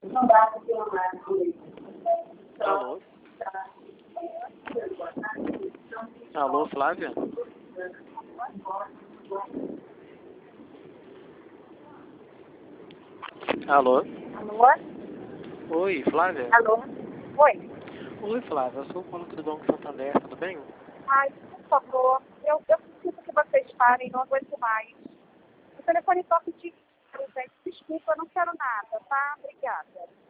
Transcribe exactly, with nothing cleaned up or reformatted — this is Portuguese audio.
Alô? Alô, Flávia? Alô? Alô? Oi, Flávia? Alô? Oi? Oi, Flávia, eu sou o Paulo do Banco Santander, tudo bem? Ai, por favor, eu, eu preciso que vocês parem, não aguento mais. O telefone toca de... Gente, desculpa, eu não quero nada, tá? Obrigada.